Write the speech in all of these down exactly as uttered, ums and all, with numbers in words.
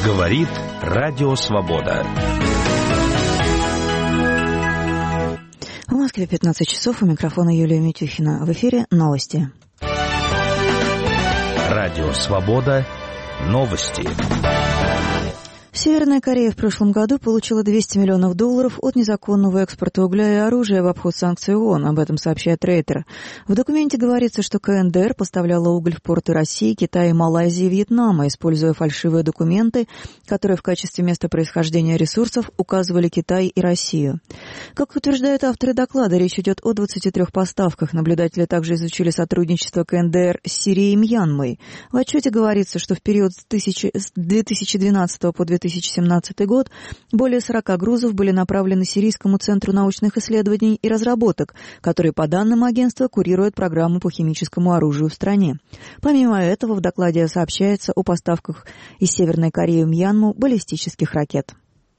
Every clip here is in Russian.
Говорит Радио Свобода. В Москве пятнадцать часов, у микрофона Юлия Митюхина. В эфире новости. Радио Свобода. Новости. Северная Корея в прошлом году получила двести миллионов долларов от незаконного экспорта угля и оружия в обход санкций ООН. Об этом сообщает Рейтер. В документе говорится, что КНДР поставляла уголь в порты России, Китая, Малайзии и Вьетнама, используя фальшивые документы, которые в качестве места происхождения ресурсов указывали Китай и Россию. Как утверждают авторы доклада, речь идет о двадцати трёх поставках. Наблюдатели также изучили сотрудничество КНДР с Сирией и Мьянмой. В отчете говорится, что в период с две тысячи двенадцатого по две тысячи семнадцатый год более сорока грузов были направлены Сирийскому центру научных исследований и разработок, который, по данным агентства, курирует программу по химическому оружию в стране. Помимо этого, в докладе сообщается о поставках из Северной Кореи в Мьянму баллистических ракет.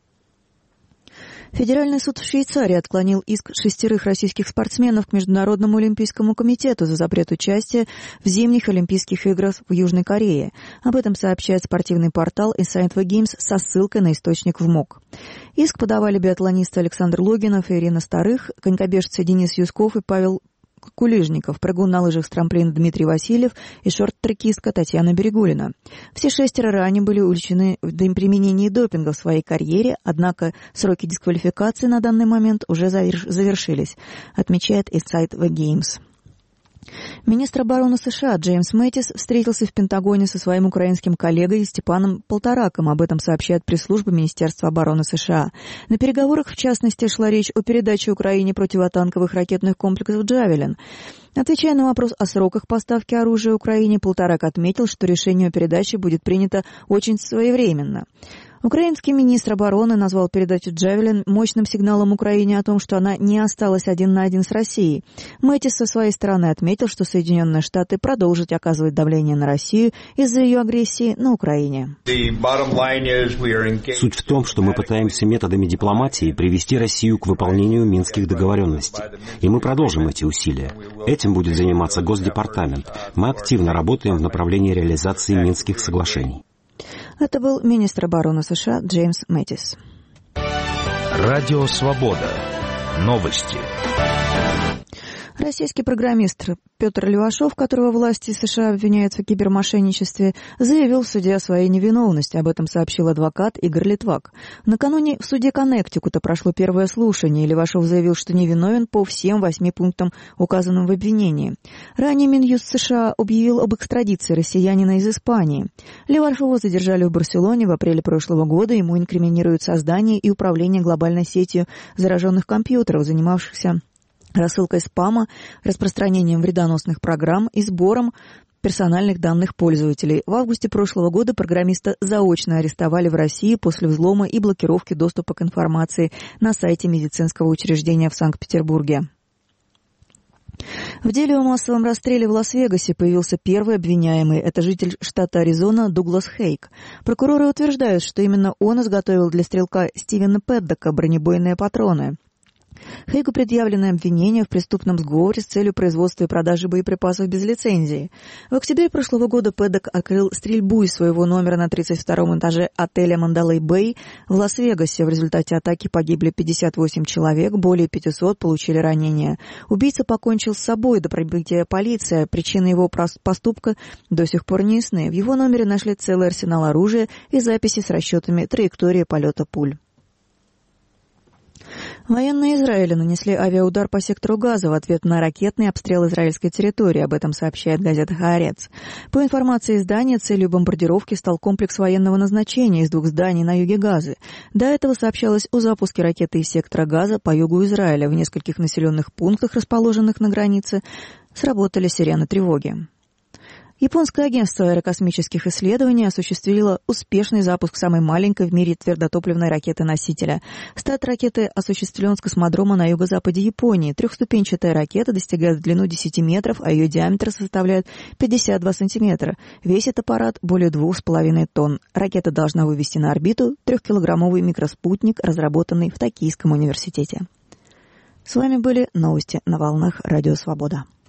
Федеральный суд в Швейцарии отклонил иск шестерых российских спортсменов к Международному олимпийскому комитету за запрет участия в зимних Олимпийских играх в Южной Корее. Об этом сообщает спортивный портал Inside the Games со ссылкой на источник в МОК. Иск подавали биатлонисты Александр Логинов и Ирина Старых, конькобежцы Денис Юсков и Павел Кулижников, прыгун на лыжах с трамплина Дмитрий Васильев и шорт-трекистка Татьяна Берегулина. Все шестеро ранее были уличены в применении допинга в своей карьере, однако сроки дисквалификации на данный момент уже завершились, отмечает Inside the Games. Министр обороны США Джеймс Мэттис встретился в Пентагоне со своим украинским коллегой Степаном Полтораком. Об этом сообщает пресс-служба Министерства обороны США. На переговорах, в частности, шла речь о передаче Украине противотанковых ракетных комплексов «Джавелин». Отвечая на вопрос о сроках поставки оружия Украине, Полторак отметил, что решение о передаче будет принято очень своевременно. Украинский министр обороны назвал передачу «Джавелин» мощным сигналом Украине о том, что она не осталась один на один с Россией. Мэттис со своей стороны отметил, что Соединенные Штаты продолжат оказывать давление на Россию из-за ее агрессии на Украине. Суть в том, что мы пытаемся методами дипломатии привести Россию к выполнению минских договоренностей. И мы продолжим эти усилия. Этим будет заниматься Госдепартамент. Мы активно работаем в направлении реализации Минских соглашений. Это был министр обороны США Джеймс Мэттис. Радио Свобода. Новости. Российский программист Петр Левашов, которого власти США обвиняют в кибермошенничестве, заявил в суде о своей невиновности. Об этом сообщил адвокат Игорь Литвак. Накануне в суде Коннектикута прошло первое слушание, и Левашов заявил, что невиновен по всем восьми пунктам, указанным в обвинении. Ранее Минюст США объявил об экстрадиции россиянина из Испании. Левашова задержали в Барселоне в апреле прошлого года. Ему инкриминируют создание и управление глобальной сетью зараженных компьютеров, занимавшихся рассылкой спама, распространением вредоносных программ и сбором персональных данных пользователей. В августе прошлого года программиста заочно арестовали в России после взлома и блокировки доступа к информации на сайте медицинского учреждения в Санкт-Петербурге. В деле о массовом расстреле в Лас-Вегасе появился первый обвиняемый. Это житель штата Аризона Дуглас Хейк. Прокуроры утверждают, что именно он изготовил для стрелка Стивена Пэддока бронебойные патроны. Хейгу предъявлены обвинения в преступном сговоре с целью производства и продажи боеприпасов без лицензии. В октябре прошлого года Пэддок открыл стрельбу из своего номера на тридцать втором этаже отеля Мандалей Бэй в Лас-Вегасе. В результате атаки погибли пятьдесят восемь человек, более пятисот получили ранения. Убийца покончил с собой до прибытия полиции. Причины его поступка до сих пор не ясны. В его номере нашли целый арсенал оружия и записи с расчетами траектории полета пуль. Военные Израиля нанесли авиаудар по сектору Газа в ответ на ракетный обстрел израильской территории. Об этом сообщает газета «Хаарец». По информации издания, целью бомбардировки стал комплекс военного назначения из двух зданий на юге Газы. До этого сообщалось о запуске ракеты из сектора Газа по югу Израиля. В нескольких населенных пунктах, расположенных на границе, сработали сирены тревоги. Японское агентство аэрокосмических исследований осуществило успешный запуск самой маленькой в мире твердотопливной ракеты-носителя. Старт ракеты осуществлен с космодрома на юго-западе Японии. Трехступенчатая ракета достигает в длину десять метров, а ее диаметр составляет пятьдесят два сантиметра. Весит аппарат более двух с половиной тонн. Ракета должна вывести на орбиту трехкилограммовый микроспутник, разработанный в Токийском университете. С вами были новости на волнах Радио Свобода.